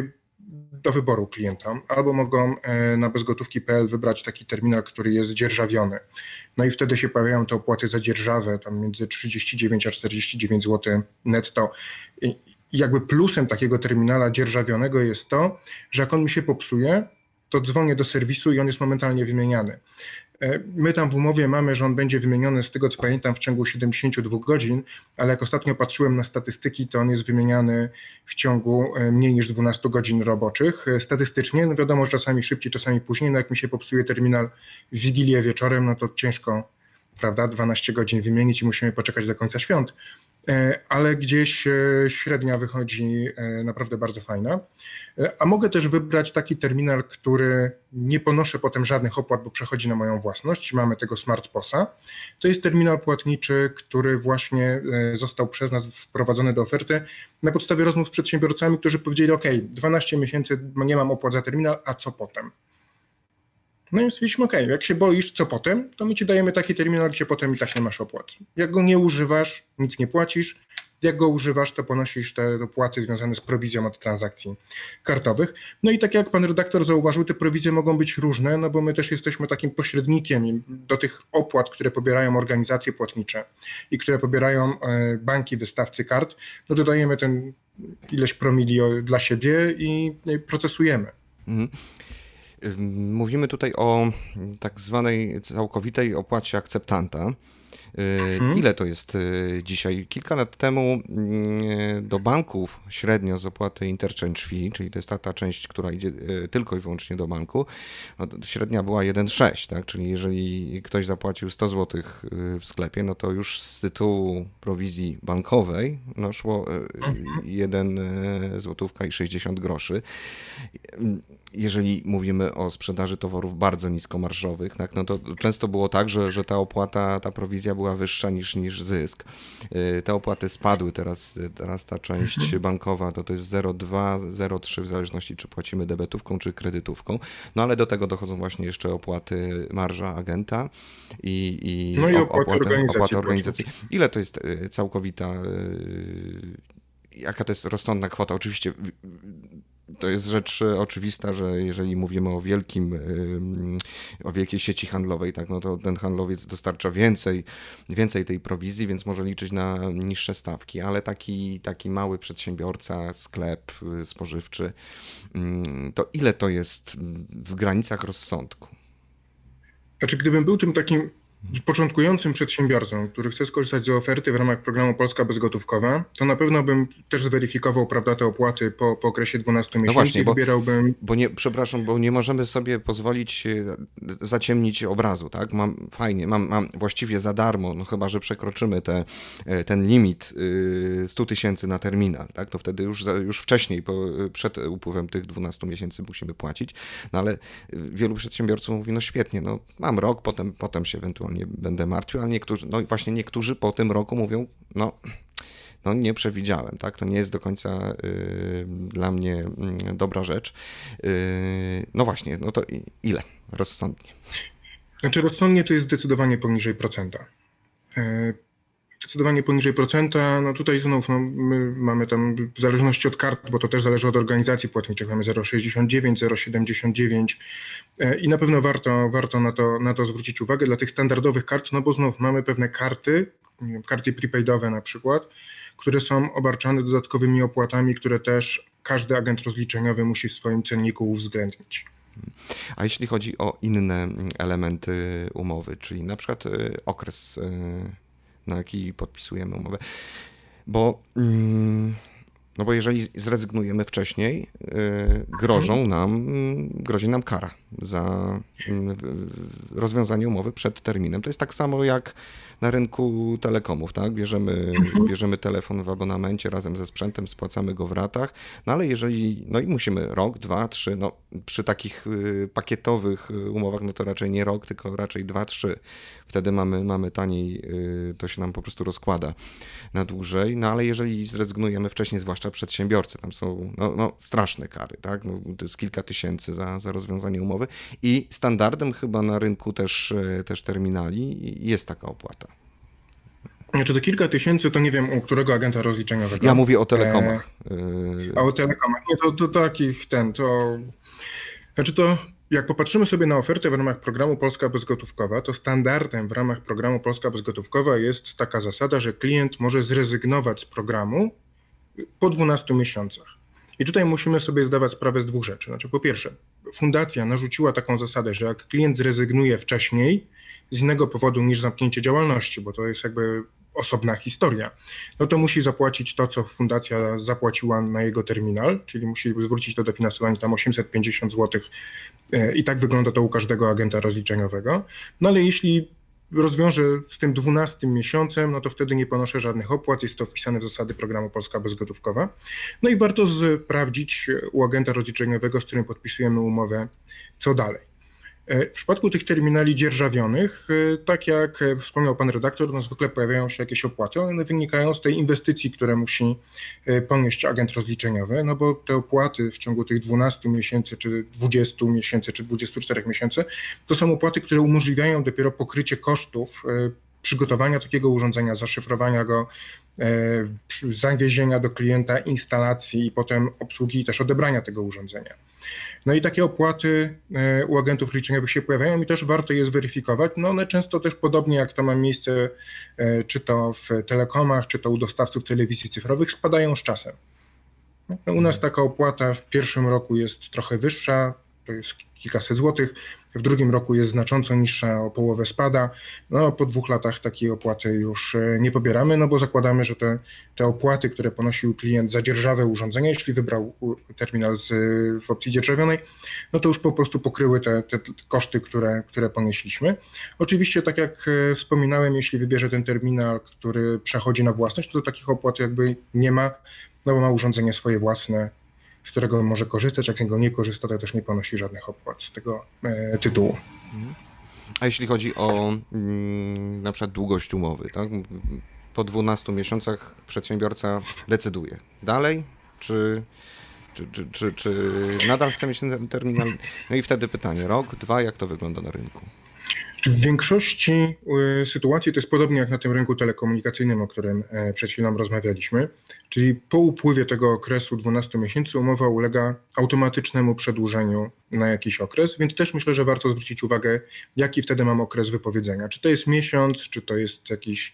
[SPEAKER 3] do wyboru klienta. Albo mogą na bezgotówki.pl wybrać taki terminal, który jest dzierżawiony. No i wtedy się pojawiają te opłaty za dzierżawę, tam między 39 a 49 zł netto. I jakby plusem takiego terminala dzierżawionego jest to, że jak on mi się popsuje, to dzwonię do serwisu i on jest momentalnie wymieniany. My tam w umowie mamy, że on będzie wymieniony, z tego co pamiętam, w ciągu 72 godzin, ale jak ostatnio patrzyłem na statystyki, to on jest wymieniany w ciągu mniej niż 12 godzin roboczych. Statystycznie, no wiadomo, że czasami szybciej, czasami później, no jak mi się popsuje terminal w Wigilię wieczorem, no to ciężko, prawda, 12 godzin wymienić i musimy poczekać do końca świąt. Ale gdzieś średnia wychodzi naprawdę bardzo fajna. A mogę też wybrać taki terminal, który nie ponoszę potem żadnych opłat, bo przechodzi na moją własność. Mamy tego SmartPOS-a. To jest terminal płatniczy, który właśnie został przez nas wprowadzony do oferty na podstawie rozmów z przedsiębiorcami, którzy powiedzieli: OK, 12 miesięcy nie mam opłat za terminal, a co potem? No i stwierdziliśmy: OK, jak się boisz, co potem, to my ci dajemy taki terminal, gdzie potem i tak nie masz opłat. Jak go nie używasz, nic nie płacisz. Jak go używasz, to ponosisz te opłaty związane z prowizją od transakcji kartowych. No i tak jak pan redaktor zauważył, te prowizje mogą być różne, no bo my też jesteśmy takim pośrednikiem do tych opłat, które pobierają organizacje płatnicze i które pobierają banki, wystawcy kart, no dodajemy ten ileś promili dla siebie i procesujemy.
[SPEAKER 2] Mówimy tutaj o tak zwanej całkowitej opłacie akceptanta. Ile to jest dzisiaj? Kilka lat temu do banków średnio z opłaty interchange fee, czyli to jest ta część, która idzie tylko i wyłącznie do banku, no średnia była 1,6, tak? Czyli jeżeli ktoś zapłacił 100 zł w sklepie, no to już z tytułu prowizji bankowej no szło 1 złotówka i 60 groszy. Jeżeli mówimy o sprzedaży towarów bardzo niskomarżowych, tak, no to często było tak, że ta opłata, ta prowizja była wyższa niż zysk. Te opłaty spadły, teraz ta część bankowa to jest 0,2, 0,3 w zależności czy płacimy debetówką czy kredytówką, no ale do tego dochodzą właśnie jeszcze opłaty marża agenta i opłaty organizacji. Ile to jest całkowita, jaka to jest rozsądna kwota? Oczywiście to jest rzecz oczywista, że jeżeli mówimy o wielkiej sieci handlowej, tak, no to ten handlowiec dostarcza więcej tej prowizji, więc może liczyć na niższe stawki, ale taki mały przedsiębiorca, sklep spożywczy, to ile to jest w granicach rozsądku?
[SPEAKER 3] Znaczy, gdybym był tym takim początkującym przedsiębiorcą, który chce skorzystać z oferty w ramach programu Polska Bezgotówkowa, to na pewno bym też zweryfikował, prawda, te opłaty po okresie 12 miesięcy. No właśnie, wybierałbym...
[SPEAKER 2] bo nie możemy sobie pozwolić zaciemnić obrazu, tak? Mam właściwie za darmo, no chyba że przekroczymy ten limit 100 000 na terminal, tak? To wtedy już wcześniej, przed upływem tych 12 miesięcy musimy płacić, no ale wielu przedsiębiorców mówi: no świetnie, no mam rok, potem się ewentualnie będę martwił, ale niektórzy po tym roku mówią: no nie przewidziałem, tak? To nie jest do końca dla mnie dobra rzecz. No właśnie, no to ile rozsądnie?
[SPEAKER 3] Znaczy rozsądnie to jest zdecydowanie poniżej procenta. Zdecydowanie poniżej procenta, no tutaj znów my mamy tam w zależności od kart, bo to też zależy od organizacji płatniczych, mamy 0,69, 0,79 i na pewno warto na to zwrócić uwagę dla tych standardowych kart, no bo znów mamy pewne karty prepaidowe na przykład, które są obarczane dodatkowymi opłatami, które też każdy agent rozliczeniowy musi w swoim cenniku uwzględnić.
[SPEAKER 2] A jeśli chodzi o inne elementy umowy, czyli na przykład okres, na jaki podpisujemy umowę, bo jeżeli zrezygnujemy wcześniej, grozi nam kara za rozwiązanie umowy przed terminem. To jest tak samo jak na rynku telekomów, tak? Bierzemy telefon w abonamencie razem ze sprzętem, spłacamy go w ratach, no ale jeżeli, no i musimy rok, 2, 3, no przy takich pakietowych umowach, no to raczej nie rok, tylko raczej 2, 3. Wtedy mamy taniej, to się nam po prostu rozkłada na dłużej, no ale jeżeli zrezygnujemy wcześniej, zwłaszcza przedsiębiorcy, tam są straszne kary, tak? No, to jest kilka tysięcy za rozwiązanie umowy i standardem chyba na rynku też terminali jest taka opłata.
[SPEAKER 3] Znaczy to kilka tysięcy, to nie wiem u którego agenta rozliczeniowego.
[SPEAKER 2] Ja mówię o telekomach.
[SPEAKER 3] A o telekomach. Nie, to takich Znaczy to jak popatrzymy sobie na ofertę w ramach programu Polska Bezgotówkowa, to standardem w ramach programu Polska Bezgotówkowa jest taka zasada, że klient może zrezygnować z programu po 12 miesiącach. I tutaj musimy sobie zdawać sprawę z dwóch rzeczy. Znaczy po pierwsze, fundacja narzuciła taką zasadę, że jak klient zrezygnuje wcześniej z innego powodu niż zamknięcie działalności, bo to jest jakby osobna historia, no to musi zapłacić to, co fundacja zapłaciła na jego terminal, czyli musi zwrócić to dofinansowanie tam 850 zł i tak wygląda to u każdego agenta rozliczeniowego. No ale jeśli rozwiążę z tym 12 miesiącem, no to wtedy nie ponoszę żadnych opłat, jest to wpisane w zasady programu Polska Bezgotówkowa. No i warto sprawdzić u agenta rozliczeniowego, z którym podpisujemy umowę, co dalej. W przypadku tych terminali dzierżawionych, tak jak wspomniał pan redaktor, no zwykle pojawiają się jakieś opłaty. One wynikają z tej inwestycji, które musi ponieść agent rozliczeniowy, no bo te opłaty w ciągu tych 12 miesięcy, czy 20 miesięcy, czy 24 miesięcy, to są opłaty, które umożliwiają dopiero pokrycie kosztów przygotowania takiego urządzenia, zaszyfrowania go, zawiezienia do klienta, instalacji i potem obsługi i też odebrania tego urządzenia. No i takie opłaty u agentów rozliczeniowych się pojawiają i też warto je zweryfikować. No one często też podobnie jak to ma miejsce czy to w telekomach, czy to u dostawców telewizji cyfrowych, spadają z czasem. No, u nas taka opłata w pierwszym roku jest trochę wyższa, to jest kilkaset złotych, w drugim roku jest znacząco niższa, o połowę spada. No, po 2 latach takiej opłaty już nie pobieramy, no bo zakładamy, że te opłaty, które ponosił klient za dzierżawę urządzenia, jeśli wybrał terminal w opcji dzierżawionej, no to już po prostu pokryły te koszty, które ponieśliśmy. Oczywiście, tak jak wspominałem, jeśli wybierze ten terminal, który przechodzi na własność, to takich opłat jakby nie ma, no bo ma urządzenie swoje własne, z którego może korzystać, jak z niego nie korzysta, to też nie ponosi żadnych opłat z tego tytułu.
[SPEAKER 2] A jeśli chodzi o na przykład długość umowy, tak? Po 12 miesiącach przedsiębiorca decyduje dalej, czy nadal chce mieć ten terminal? No i wtedy pytanie, rok, 2, jak to wygląda na rynku?
[SPEAKER 3] W większości sytuacji to jest podobnie jak na tym rynku telekomunikacyjnym, o którym przed chwilą rozmawialiśmy, czyli po upływie tego okresu 12 miesięcy umowa ulega automatycznemu przedłużeniu na jakiś okres, więc też myślę, że warto zwrócić uwagę, jaki wtedy mam okres wypowiedzenia. Czy to jest miesiąc, czy to jest jakiś,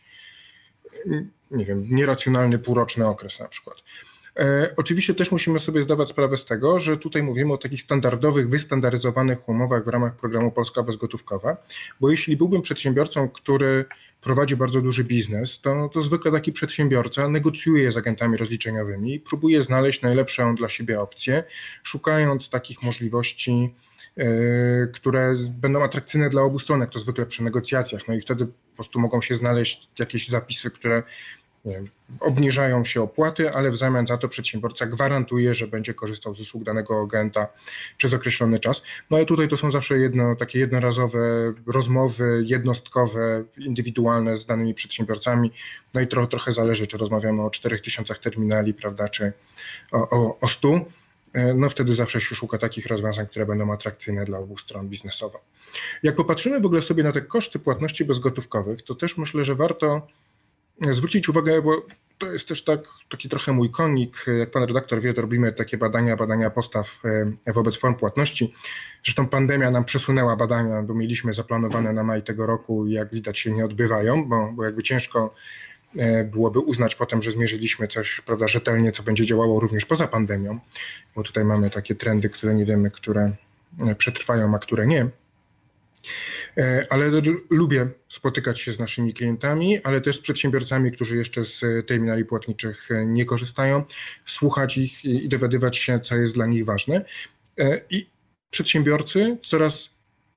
[SPEAKER 3] nie wiem, nieracjonalny półroczny okres na przykład. Oczywiście też musimy sobie zdawać sprawę z tego, że tutaj mówimy o takich standardowych, wystandaryzowanych umowach w ramach programu Polska Bezgotówkowa, bo jeśli byłbym przedsiębiorcą, który prowadzi bardzo duży biznes, to zwykle taki przedsiębiorca negocjuje z agentami rozliczeniowymi i próbuje znaleźć najlepszą dla siebie opcję, szukając takich możliwości, które będą atrakcyjne dla obu stron, jak to zwykle przy negocjacjach, no i wtedy po prostu mogą się znaleźć jakieś zapisy, które obniżają się opłaty, ale w zamian za to przedsiębiorca gwarantuje, że będzie korzystał z usług danego agenta przez określony czas. No ale tutaj to są zawsze takie jednorazowe rozmowy, jednostkowe, indywidualne z danymi przedsiębiorcami. No i trochę zależy, czy rozmawiamy o 4000 terminali, prawda, czy o 100. No wtedy zawsze się szuka takich rozwiązań, które będą atrakcyjne dla obu stron biznesowo. Jak popatrzymy w ogóle sobie na te koszty płatności bezgotówkowych, to też myślę, że warto zwrócić uwagę, bo to jest też taki trochę mój konik, jak pan redaktor wie, to robimy takie badania postaw wobec form płatności. Zresztą pandemia nam przesunęła badania, bo mieliśmy zaplanowane na maj tego roku i jak widać się nie odbywają, bo jakby ciężko byłoby uznać potem, że zmierzyliśmy coś, prawda, rzetelnie, co będzie działało również poza pandemią, bo tutaj mamy takie trendy, które nie wiemy, które przetrwają, a które nie. Ale lubię spotykać się z naszymi klientami, ale też z przedsiębiorcami, którzy jeszcze z terminali płatniczych nie korzystają, słuchać ich i dowiadywać się, co jest dla nich ważne. I przedsiębiorcy coraz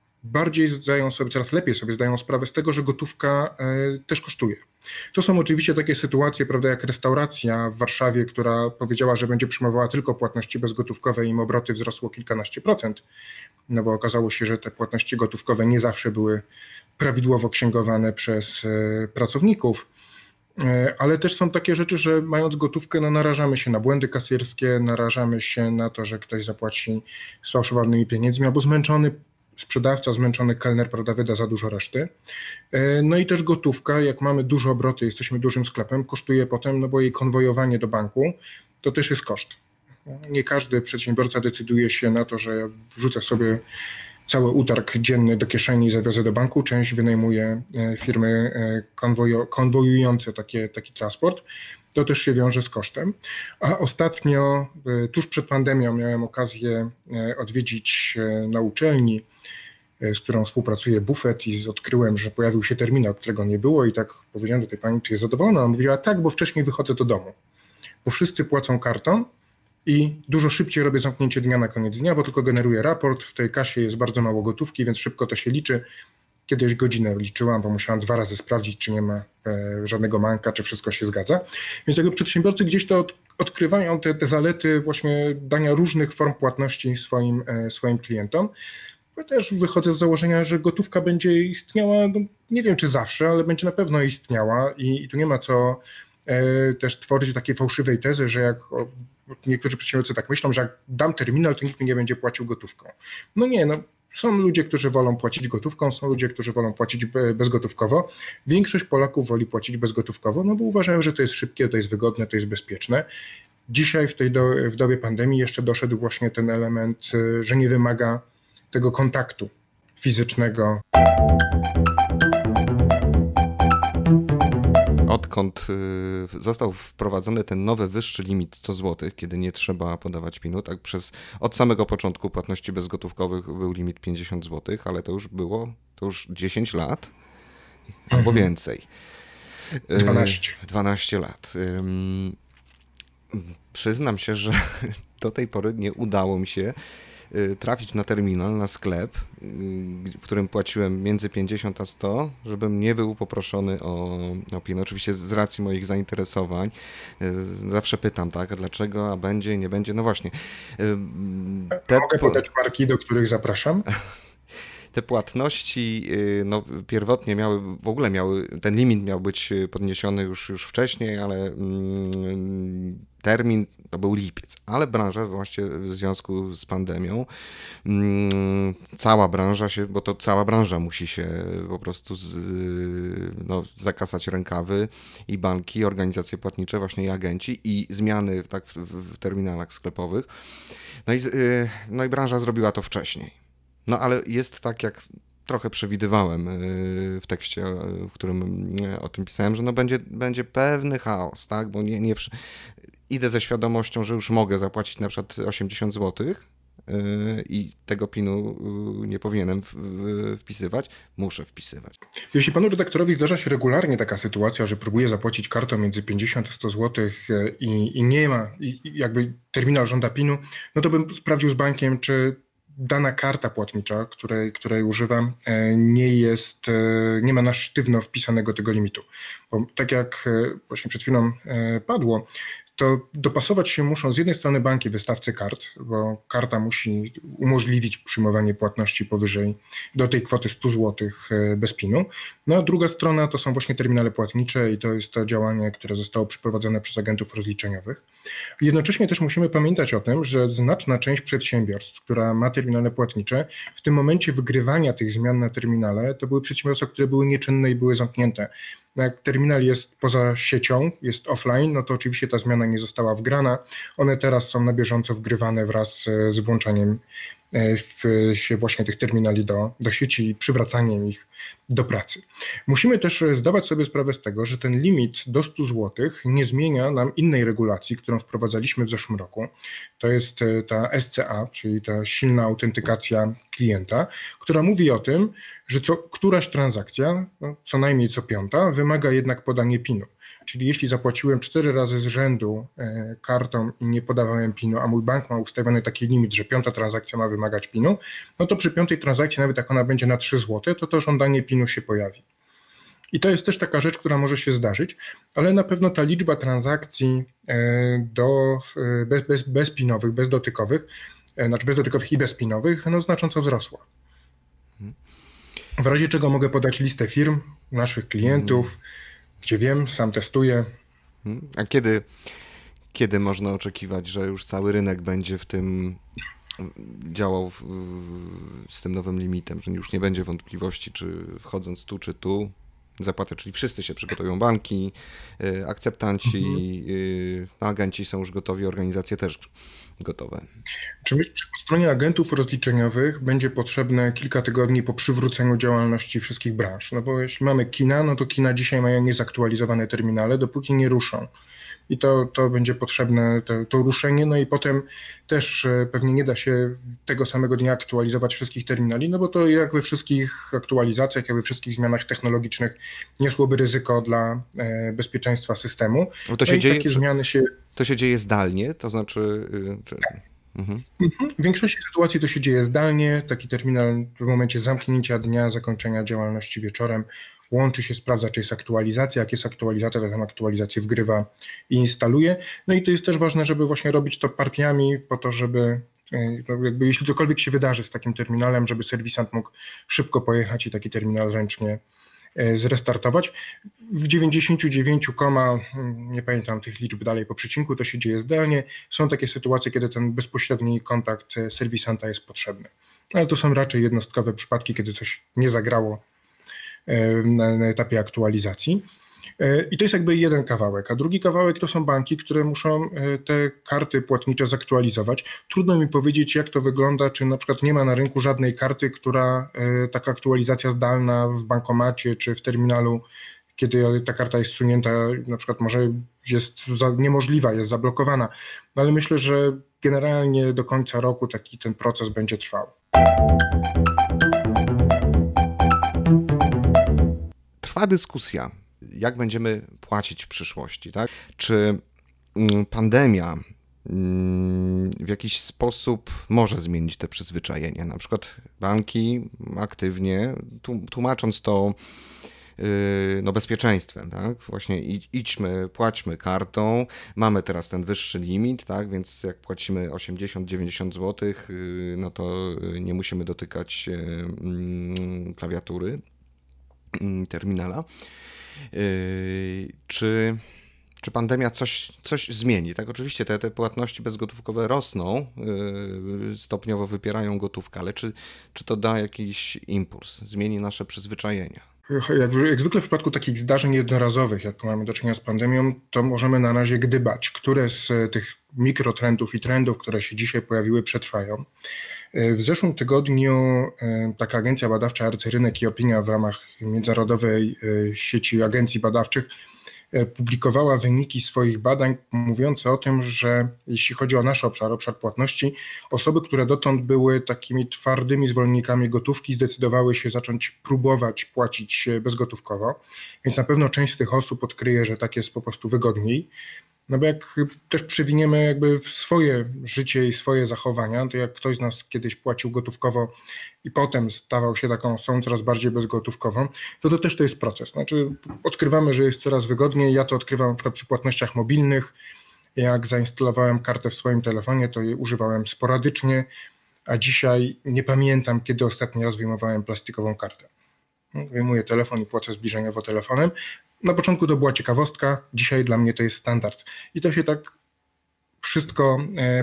[SPEAKER 3] lepiej sobie zdają sprawę z tego, że gotówka też kosztuje. To są oczywiście takie sytuacje, prawda, jak restauracja w Warszawie, która powiedziała, że będzie przyjmowała tylko płatności bezgotówkowe i im obroty wzrosło kilkanaście procent, no bo okazało się, że te płatności gotówkowe nie zawsze były prawidłowo księgowane przez pracowników. Ale też są takie rzeczy, że mając gotówkę, no narażamy się na błędy kasjerskie, narażamy się na to, że ktoś zapłaci sfałszowanymi pieniędzmi albo zmęczony sprzedawca, zmęczony kelner, prawda, wyda za dużo reszty. No i też gotówka, jak mamy duże obroty, jesteśmy dużym sklepem, kosztuje potem, no bo jej konwojowanie do banku to też jest koszt. Nie każdy przedsiębiorca decyduje się na to, że ja wrzucę sobie cały utarg dzienny do kieszeni i zawiozę do banku. Część wynajmuje firmy konwojujące taki transport. To też się wiąże z kosztem. A ostatnio, tuż przed pandemią, miałem okazję odwiedzić na uczelni, z którą współpracuje Buffett, i odkryłem, że pojawił się terminal, którego nie było, i tak powiedziałem do tej pani, czy jest zadowolona. Ona mówiła, tak, bo wcześniej wychodzę do domu, bo wszyscy płacą kartą i dużo szybciej robię zamknięcie dnia na koniec dnia, bo tylko generuję raport, w tej kasie jest bardzo mało gotówki, więc szybko to się liczy. Kiedyś godzinę liczyłam, bo musiałam 2 razy sprawdzić, czy nie ma żadnego manka, czy wszystko się zgadza. Więc jakby przedsiębiorcy gdzieś to odkrywają te zalety właśnie dania różnych form płatności swoim klientom. Ja też wychodzę z założenia, że gotówka będzie istniała, no nie wiem czy zawsze, ale będzie na pewno istniała i tu nie ma co też tworzyć takiej fałszywej tezy, że jak niektórzy przedsiębiorcy tak myślą, że jak dam terminal, to nikt mi nie będzie płacił gotówką. No nie, no są ludzie, którzy wolą płacić gotówką, są ludzie, którzy wolą płacić bezgotówkowo. Większość Polaków woli płacić bezgotówkowo, no bo uważają, że to jest szybkie, to jest wygodne, to jest bezpieczne. Dzisiaj w dobie pandemii jeszcze doszedł właśnie ten element, że nie wymaga tego kontaktu fizycznego.
[SPEAKER 2] Odkąd został wprowadzony ten nowy, wyższy limit 100 zł, kiedy nie trzeba podawać PIN-u, tak od samego początku płatności bezgotówkowych był limit 50 zł, ale to już 10 lat albo więcej. 12 lat. Przyznam się, że do tej pory nie udało mi się trafić na terminal, na sklep, w którym płaciłem między 50 a 100, żebym nie był poproszony o PIN. Oczywiście z racji moich zainteresowań zawsze pytam, tak, a dlaczego, a będzie, nie będzie. No właśnie.
[SPEAKER 3] Mogę podać marki, do których zapraszam?
[SPEAKER 2] Te płatności no, pierwotnie ten limit miał być podniesiony już wcześniej, ale termin to był lipiec, ale branża właśnie w związku z pandemią, cała branża musi się po prostu zakasać rękawy, i banki, i organizacje płatnicze, właśnie i agenci, i zmiany tak w terminalach sklepowych. No i branża zrobiła to wcześniej. No ale jest tak, jak trochę przewidywałem w tekście, w którym o tym pisałem, że no będzie pewny chaos, tak? Bo nie idę ze świadomością, że już mogę zapłacić na przykład 80 zł i tego PIN-u nie powinienem wpisywać, muszę wpisywać.
[SPEAKER 3] Jeśli panu redaktorowi zdarza się regularnie taka sytuacja, że próbuje zapłacić kartą między 50 a 100 zł i nie ma, i jakby terminal żąda PIN-u, no to bym sprawdził z bankiem, czy dana karta płatnicza, której używam, nie ma na sztywno wpisanego tego limitu. Bo tak jak właśnie przed chwilą padło, to dopasować się muszą z jednej strony banki, wystawcy kart, bo karta musi umożliwić przyjmowanie płatności powyżej do tej kwoty 100 zł bez PIN-u. No a druga strona to są właśnie terminale płatnicze i to jest to działanie, które zostało przeprowadzone przez agentów rozliczeniowych. Jednocześnie też musimy pamiętać o tym, że znaczna część przedsiębiorstw, która ma terminale płatnicze, w tym momencie wygrywania tych zmian na terminale, to były przedsiębiorstwa, które były nieczynne i były zamknięte. Jak terminal jest poza siecią, jest offline, no to oczywiście ta zmiana nie została wgrana. One teraz są na bieżąco wgrywane wraz z włączaniem się właśnie tych terminali do sieci i przywracaniem ich do pracy. Musimy też zdawać sobie sprawę z tego, że ten limit do 100 zł nie zmienia nam innej regulacji, którą wprowadzaliśmy w zeszłym roku. To jest ta SCA, czyli ta silna autentykacja klienta, która mówi o tym, że któraś transakcja, no, co najmniej co 5, wymaga jednak podania PIN-u. Czyli jeśli zapłaciłem 4 razy z rzędu kartą i nie podawałem PIN-u, a mój bank ma ustawiony taki limit, że 5. transakcja ma wymagać PIN-u, no to przy 5. transakcji, nawet jak ona będzie na 3 zł, to żądanie PIN-u się pojawi. I to jest też taka rzecz, która może się zdarzyć, ale na pewno ta liczba transakcji bezpinowych, bezdotykowych, znaczy bezdotykowych i bezpinowych, no znacząco wzrosła. W razie czego mogę podać listę firm, naszych klientów, gdzie wiem, sam testuję.
[SPEAKER 2] A kiedy można oczekiwać, że już cały rynek będzie w tym działał z tym nowym limitem, że już nie będzie wątpliwości, czy wchodząc tu, czy tu, zapłatę, czyli wszyscy się przygotują, banki, akceptanci, agenci są już gotowi, organizacje też gotowe.
[SPEAKER 3] Czy po stronie agentów rozliczeniowych będzie potrzebne kilka tygodni po przywróceniu działalności wszystkich branż? No bo jeśli mamy kina, no to kina dzisiaj mają niezaktualizowane terminale, dopóki nie ruszą. I to będzie potrzebne, to ruszenie, no i potem też pewnie nie da się tego samego dnia aktualizować wszystkich terminali, no bo to jak we wszystkich aktualizacjach, jak we wszystkich zmianach technologicznych niosłoby ryzyko dla bezpieczeństwa systemu.
[SPEAKER 2] To się dzieje,
[SPEAKER 3] takie zmiany
[SPEAKER 2] to się dzieje zdalnie, to znaczy...
[SPEAKER 3] W większości sytuacji to się dzieje zdalnie. Taki terminal w momencie zamknięcia dnia, zakończenia działalności wieczorem łączy się, sprawdza, czy jest aktualizacja. Jak jest aktualizacja, to tę aktualizację wgrywa i instaluje. No i to jest też ważne, żeby właśnie robić to partiami po to, żeby jakby jeśli cokolwiek się wydarzy z takim terminalem, żeby serwisant mógł szybko pojechać i taki terminal ręcznie zrestartować. W 99, nie pamiętam tych liczb dalej po przecinku, to się dzieje zdalnie. Są takie sytuacje, kiedy ten bezpośredni kontakt serwisanta jest potrzebny. Ale to są raczej jednostkowe przypadki, kiedy coś nie zagrało na etapie aktualizacji. I to jest jakby jeden kawałek, a drugi kawałek to są banki, które muszą te karty płatnicze zaktualizować. Trudno mi powiedzieć, jak to wygląda, czy na przykład nie ma na rynku żadnej karty, która taka aktualizacja zdalna w bankomacie czy w terminalu, kiedy ta karta jest sunięta, na przykład może jest niemożliwa, jest zablokowana. No ale myślę, że generalnie do końca roku ten proces będzie trwał.
[SPEAKER 2] Trwa dyskusja, jak będziemy płacić w przyszłości, tak? Czy pandemia w jakiś sposób może zmienić te przyzwyczajenia? Na przykład banki aktywnie, tłumacząc to bezpieczeństwem, tak? Właśnie płaćmy kartą, mamy teraz ten wyższy limit, tak? Więc jak płacimy 80-90 zł, no to nie musimy dotykać klawiatury terminala. Czy pandemia coś zmieni? Tak, oczywiście te płatności bezgotówkowe rosną, stopniowo wypierają gotówkę, ale czy to da jakiś impuls, zmieni nasze przyzwyczajenia?
[SPEAKER 3] Jak zwykle w przypadku takich zdarzeń jednorazowych, jak mamy do czynienia z pandemią, to możemy na razie gdybać, które z tych mikrotrendów i trendów, które się dzisiaj pojawiły, przetrwają. W zeszłym tygodniu taka agencja badawcza Arcyrynek i Opinia w ramach międzynarodowej sieci agencji badawczych publikowała wyniki swoich badań mówiące o tym, że jeśli chodzi o nasz obszar płatności, osoby, które dotąd były takimi twardymi zwolennikami gotówki, zdecydowały się zacząć próbować płacić bezgotówkowo, więc na pewno część z tych osób odkryje, że tak jest po prostu wygodniej. No bo jak też przewiniemy jakby w swoje życie i swoje zachowania, to jak ktoś z nas kiedyś płacił gotówkowo i potem stawał się taką osobą coraz bardziej bezgotówkową, to też to jest proces. Znaczy odkrywamy, że jest coraz wygodniej. Ja to odkrywam na przykład przy płatnościach mobilnych. Jak zainstalowałem kartę w swoim telefonie, to jej używałem sporadycznie, a dzisiaj nie pamiętam, kiedy ostatni raz wyjmowałem plastikową kartę. Wyjmuję telefon i płacę zbliżeniowo telefonem. Na początku to była ciekawostka, dzisiaj dla mnie to jest standard. I to się tak wszystko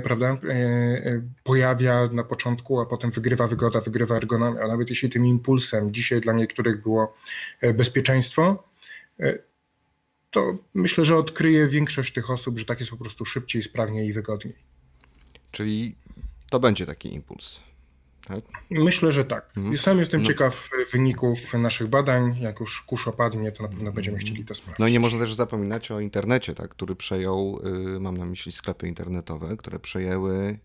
[SPEAKER 3] pojawia na początku, a potem wygrywa wygoda, wygrywa ergonomia. A nawet jeśli tym impulsem dzisiaj dla niektórych było bezpieczeństwo, to myślę, że odkryje większość tych osób, że tak jest po prostu szybciej, sprawniej i wygodniej.
[SPEAKER 2] Czyli to będzie taki impuls. Tak?
[SPEAKER 3] Myślę, że tak. Sam jestem ciekaw wyników naszych badań. Jak już kurz opadnie, to na pewno będziemy chcieli to sprawdzić.
[SPEAKER 2] No i nie można też zapominać o internecie, tak, który przejął, mam na myśli sklepy internetowe, które przejęły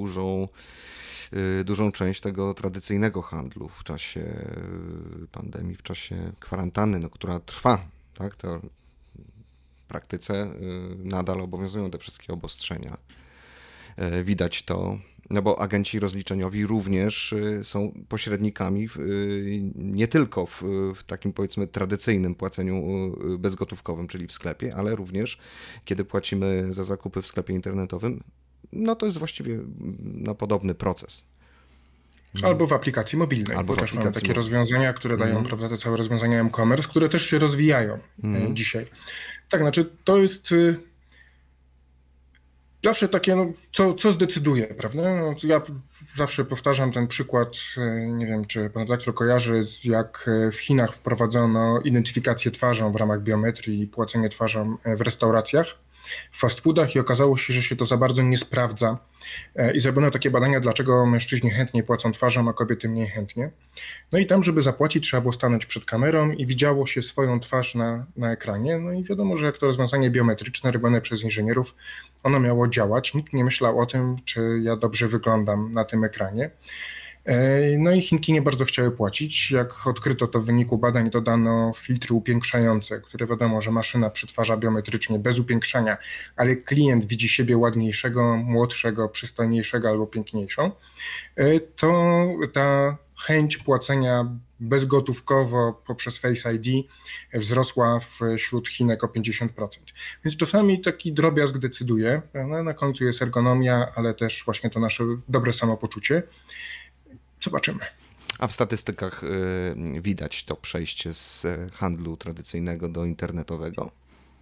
[SPEAKER 2] dużą część tego tradycyjnego handlu w czasie pandemii, w czasie kwarantanny, która trwa. Tak, to w praktyce nadal obowiązują te wszystkie obostrzenia. Widać to. No bo agenci rozliczeniowi również są pośrednikami nie tylko w takim, powiedzmy, tradycyjnym płaceniu bezgotówkowym, czyli w sklepie, ale również kiedy płacimy za zakupy w sklepie internetowym, no to jest właściwie podobny proces.
[SPEAKER 3] Albo w aplikacji mobilnej, bo też mamy takie rozwiązania, które dają, prawda, te całe rozwiązania e-commerce, które też się rozwijają dzisiaj. Tak, znaczy to jest... Zawsze takie, co zdecyduje, prawda? Ja zawsze powtarzam ten przykład, nie wiem, czy pan redaktor kojarzy, jak w Chinach wprowadzono identyfikację twarzą w ramach biometrii i płacenie twarzą w restauracjach, w fast foodach i okazało się to za bardzo nie sprawdza. I zrobiono takie badania, dlaczego mężczyźni chętniej płacą twarzą, a kobiety mniej chętnie. No i tam, żeby zapłacić, trzeba było stanąć przed kamerą i widziało się swoją twarz na ekranie. No i wiadomo, że jak to rozwiązanie biometryczne robione przez inżynierów, ono miało działać. Nikt nie myślał o tym, czy ja dobrze wyglądam na tym ekranie. No i Chinki nie bardzo chciały płacić. Jak odkryto to w wyniku badań, dodano filtry upiększające, które wiadomo, że maszyna przetwarza biometrycznie bez upiększania, ale klient widzi siebie ładniejszego, młodszego, przystojniejszego albo piękniejszą. To ta chęć płacenia bezgotówkowo poprzez Face ID wzrosła wśród Chinek o 50%. Więc czasami taki drobiazg decyduje. Na końcu jest ergonomia, ale też właśnie to nasze dobre samopoczucie. Zobaczymy.
[SPEAKER 2] A w statystykach widać to przejście z handlu tradycyjnego do internetowego?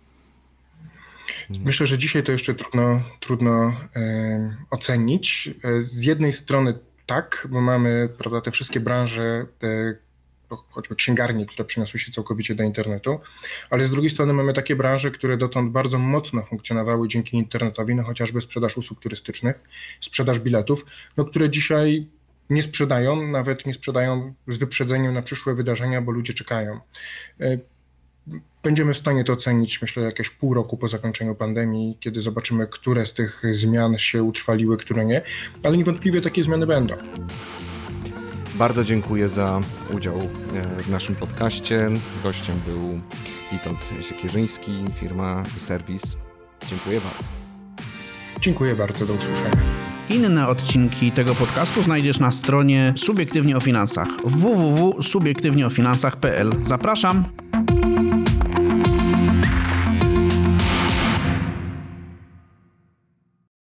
[SPEAKER 3] Myślę, że dzisiaj to jeszcze trudno ocenić. Z jednej strony tak, bo mamy, prawda, te wszystkie branże, choćby księgarnie, które przeniosły się całkowicie do internetu, ale z drugiej strony mamy takie branże, które dotąd bardzo mocno funkcjonowały dzięki internetowi, chociażby sprzedaż usług turystycznych, sprzedaż biletów, które dzisiaj nie sprzedają, nawet nie sprzedają z wyprzedzeniem na przyszłe wydarzenia, bo ludzie czekają. Będziemy w stanie to ocenić, myślę, jakieś pół roku po zakończeniu pandemii, kiedy zobaczymy, które z tych zmian się utrwaliły, które nie, ale niewątpliwie takie zmiany będą.
[SPEAKER 2] Bardzo dziękuję za udział w naszym podcaście. Gościem był Witold Siekierzyński, firma Serwis. Dziękuję bardzo.
[SPEAKER 3] Dziękuję bardzo, do usłyszenia.
[SPEAKER 1] Inne odcinki tego podcastu znajdziesz na stronie Subiektywnie o Finansach www.subiektywnieofinansach.pl. Zapraszam!